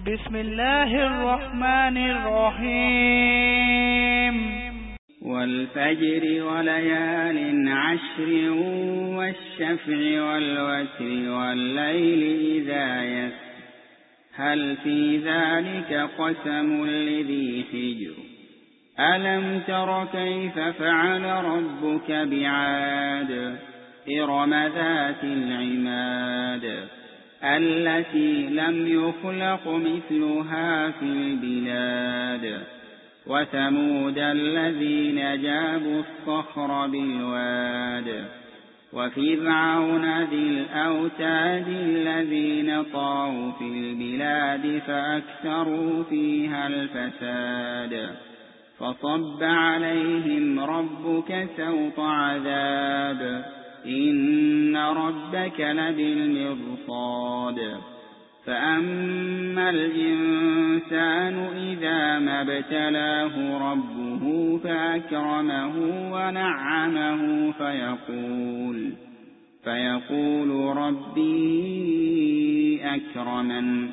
بسم الله الرحمن الرحيم والفجر وليال عشر والشفع والوتر والليل إذا يسر هل في ذلك قسم لذي حجر ألم تر كيف فعل ربك بعاد إرم ذات العماد التي لم يخلق مثلها في البلاد وثمود الذين جابوا الصخر بالواد وفرعون ذي الأوتاد الذين طغوا في البلاد فأكثروا فيها الفساد فصب عليهم ربك سوط عذاب إن ربك لبالمرصاد فأما الإنسان إذا ما ابتلاه ربه فأكرمه ونعمه فيقول ربي أكرمن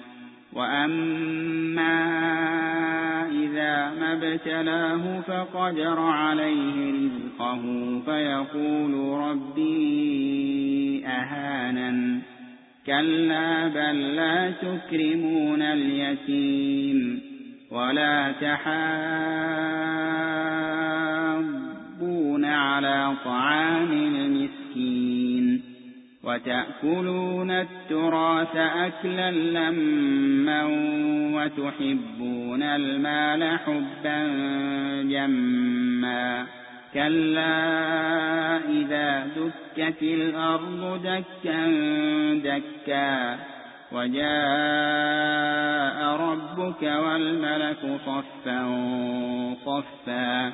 وأما إذا ما ابتلاه فقدر عليه رزقه فيقول ربي أهانن كلا بل لا تكرمون اليتيم ولا تحاضون على طعام المسكين وتأكلون التراث أكلا لما وتحبون المال حبا جما كلا إذا دكت الأرض دكا دكا وجاء ربك والملك صفا صفا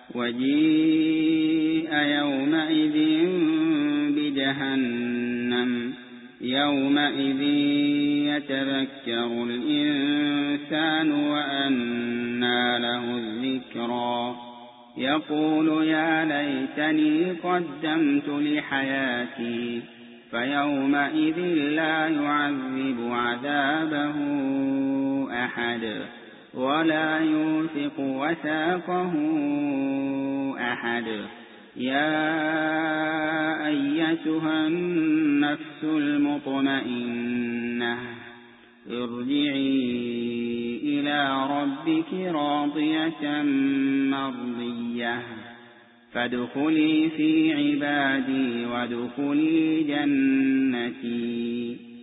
وجيء يومئذ بجهنم يومئذ يتذكر الإنسان وأنى له الذكرى يقول يا ليتني قدمت لحياتي فيومئذ لا يعذب عذابه أحد ولا يوثق وثاقه أحد يا أيتها النفس المطمئنة ارجعي إلى ربك راضية مرضية فادخلي في عبادي وادخلي جنتي